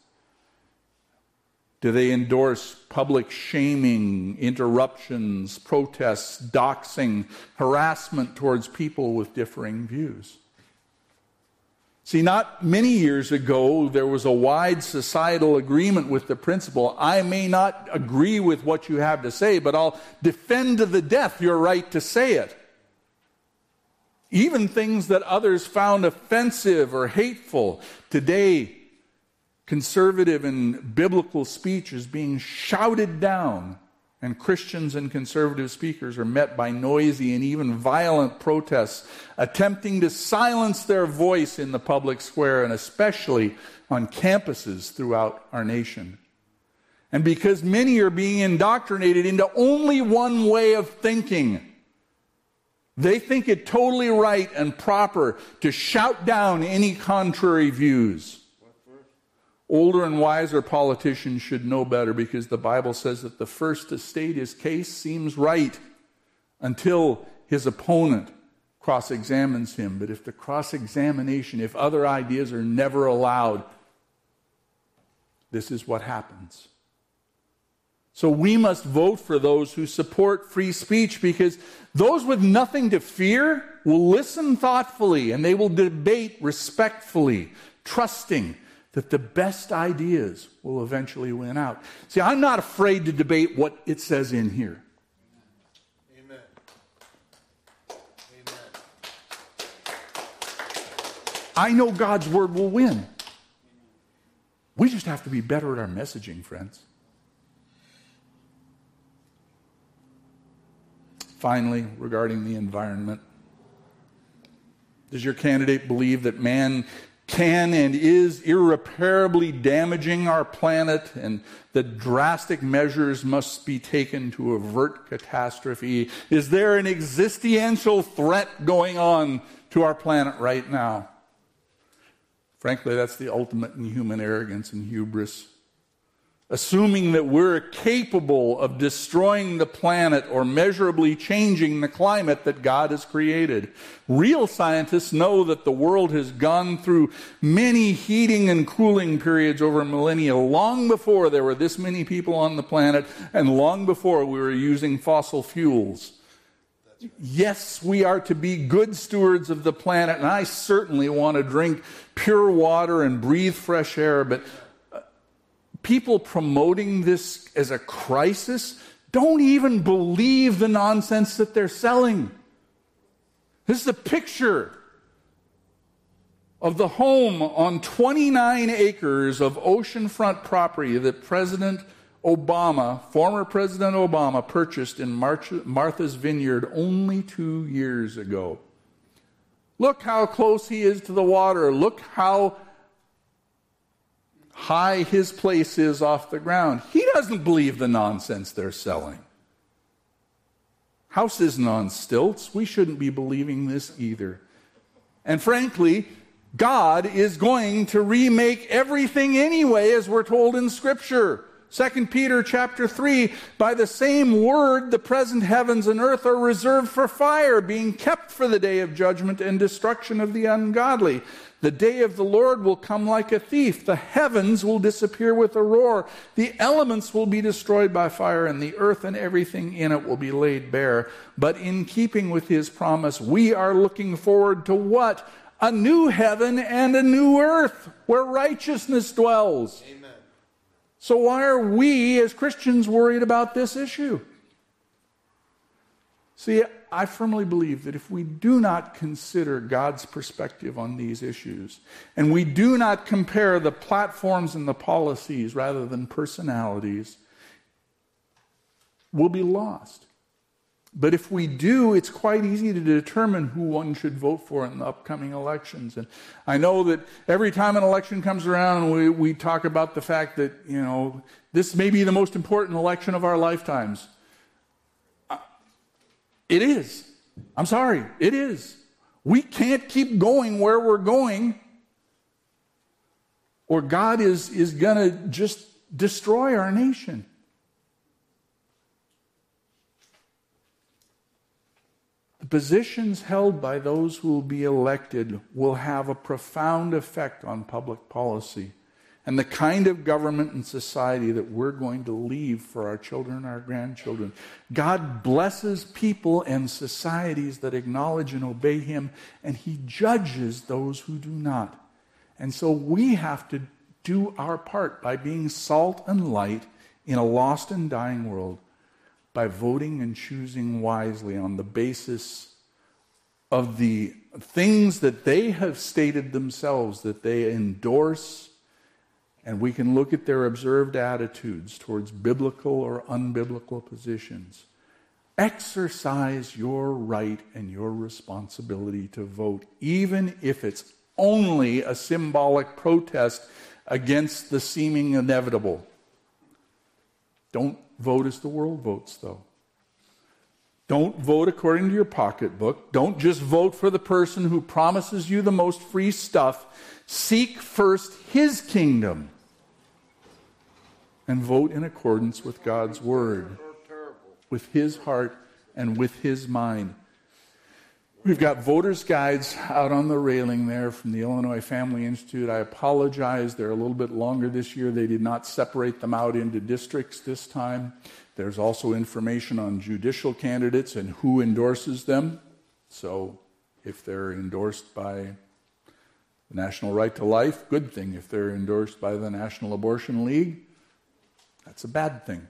Do they endorse public shaming, interruptions, protests, doxing, harassment towards people with differing views? See, not many years ago, there was a wide societal agreement with the principle, I may not agree with what you have to say, but I'll defend to the death your right to say it. Even things that others found offensive or hateful. Today, conservative and biblical speech is being shouted down, and Christians and conservative speakers are met by noisy and even violent protests, attempting to silence their voice in the public square, and especially on campuses throughout our nation. And because many are being indoctrinated into only one way of thinking, They think it totally right and proper to shout down any contrary views. Older and wiser politicians should know better, because the Bible says that the first to state his case seems right until his opponent cross-examines him. But if the cross-examination, if other ideas are never allowed, this is what happens. So we must vote for those who support free speech, because those with nothing to fear will listen thoughtfully, and they will debate respectfully, trusting that the best ideas will eventually win out. See, I'm not afraid to debate what it says in here. Amen. Amen. I know God's word will win. We just have to be better at our messaging, friends. Finally, regarding the environment, does your candidate believe that man can and is irreparably damaging our planet, and that drastic measures must be taken to avert catastrophe? Is there an existential threat going on to our planet right now? Frankly, that's the ultimate in human arrogance and hubris. Assuming that we're capable of destroying the planet or measurably changing the climate that God has created. Real scientists know that the world has gone through many heating and cooling periods over millennia, long before there were this many people on the planet, and long before we were using fossil fuels. Yes, we are to be good stewards of the planet, and I certainly want to drink pure water and breathe fresh air, but people promoting this as a crisis don't even believe the nonsense that they're selling. This is a picture of the home on twenty-nine acres of oceanfront property that President Obama, former President Obama, purchased in Martha's Vineyard only two years ago. Look how close he is to the water. Look how high his place is off the ground. He doesn't believe the nonsense they're selling. House isn't on stilts. We shouldn't be believing this either. And frankly, God is going to remake everything anyway, as we're told in Scripture. Second Peter chapter three, by the same word, the present heavens and earth are reserved for fire, being kept for the day of judgment and destruction of the ungodly. The day of the Lord will come like a thief. The heavens will disappear with a roar. The elements will be destroyed by fire, and the earth and everything in it will be laid bare. But in keeping with his promise, we are looking forward to what? A new heaven and a new earth where righteousness dwells. Amen. So why are we as Christians worried about this issue? See, I firmly believe that if we do not consider God's perspective on these issues, and we do not compare the platforms and the policies rather than personalities, we'll be lost. But if we do, it's quite easy to determine who one should vote for in the upcoming elections. And I know that every time an election comes around, we, we talk about the fact that, you know, this may be the most important election of our lifetimes. It is. I'm sorry, it is. We can't keep going where we're going, or God is, is going to just destroy our nation. The positions held by those who will be elected will have a profound effect on public policy and the kind of government and society that we're going to leave for our children and our grandchildren. God blesses people and societies that acknowledge and obey him, and he judges those who do not. And so we have to do our part by being salt and light in a lost and dying world, by voting and choosing wisely on the basis of the things that they have stated themselves that they endorse. And we can look at their observed attitudes towards biblical or unbiblical positions. Exercise your right and your responsibility to vote, even if it's only a symbolic protest against the seeming inevitable. Don't vote as the world votes, though. Don't vote according to your pocketbook. Don't just vote for the person who promises you the most free stuff. Seek first his kingdom and vote in accordance with God's word, with his heart and with his mind. We've got voters' guides out on the railing there from the Illinois Family Institute. I apologize. They're a little bit longer this year. They did not separate them out into districts this time. There's also information on judicial candidates and who endorses them. So if they're endorsed by the National Right to Life, good thing. If they're endorsed by the National Abortion League, that's a bad thing.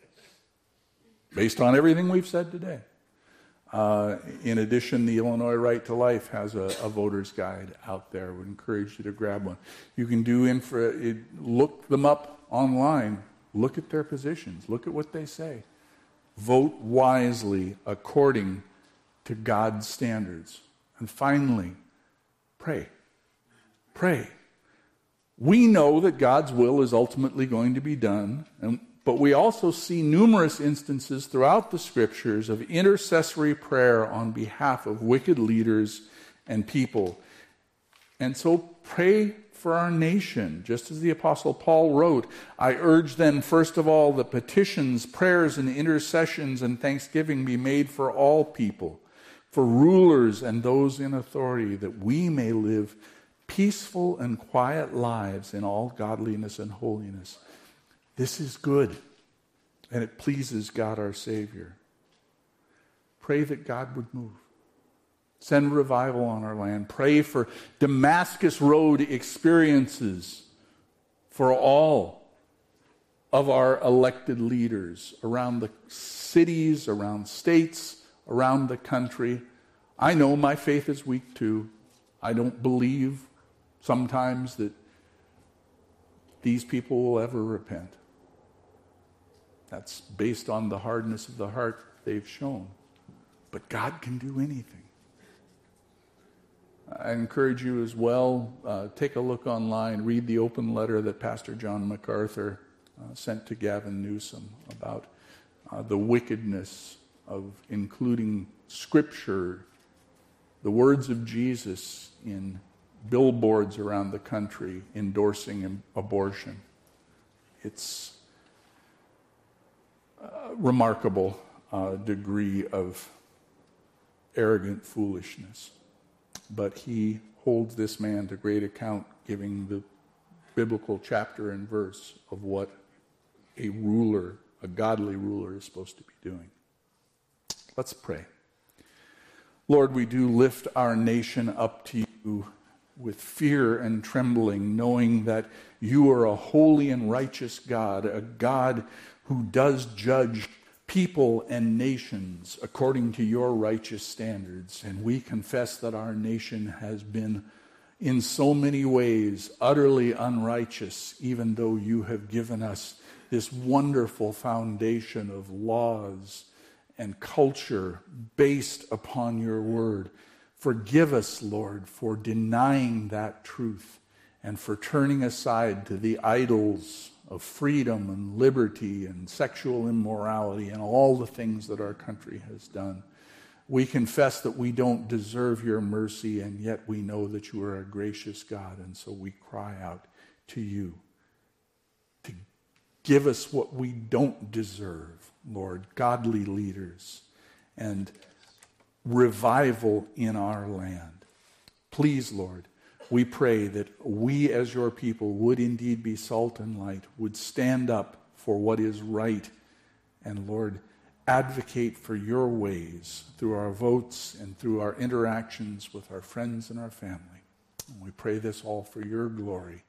Based on everything we've said today. Uh, in addition, the Illinois Right to Life has a, a voter's guide out there. I would encourage you to grab one. You can do infra, it, look them up online. Look at their positions. Look at what they say. Vote wisely according to God's standards. And finally, pray. Pray. We know that God's will is ultimately going to be done, and, but we also see numerous instances throughout the Scriptures of intercessory prayer on behalf of wicked leaders and people. And so pray for our nation, just as the Apostle Paul wrote, I urge then, first of all, that petitions, prayers, and intercessions and thanksgiving be made for all people, for rulers and those in authority, that we may live peaceful and quiet lives in all godliness and holiness. This is good, and it pleases God our Savior. Pray that God would move. Send revival on our land. Pray for Damascus Road experiences for all of our elected leaders around the cities, around states, around the country. I know my faith is weak too. I don't believe sometimes that these people will ever repent. That's based on the hardness of the heart they've shown. But God can do anything. I encourage you as well, uh, take a look online, read the open letter that Pastor John MacArthur uh, sent to Gavin Newsom about uh, the wickedness of including Scripture, the words of Jesus in billboards around the country endorsing abortion. It's a remarkable uh, degree of arrogant foolishness. But he holds this man to great account, giving the biblical chapter and verse of what a ruler, a godly ruler, is supposed to be doing. Let's pray. Lord, we do lift our nation up to you with fear and trembling, knowing that you are a holy and righteous God, a God who does judge people and nations according to your righteous standards. And we confess that our nation has been in so many ways utterly unrighteous, even though you have given us this wonderful foundation of laws and culture based upon your word. Forgive us, Lord, for denying that truth and for turning aside to the idols of freedom and liberty and sexual immorality and all the things that our country has done. We confess that we don't deserve your mercy, and yet we know that you are a gracious God, and so we cry out to you to give us what we don't deserve, Lord, godly leaders and revival in our land. Please, Lord, we pray that we as your people would indeed be salt and light, would stand up for what is right, and Lord, advocate for your ways through our votes and through our interactions with our friends and our family. And we pray this all for your glory.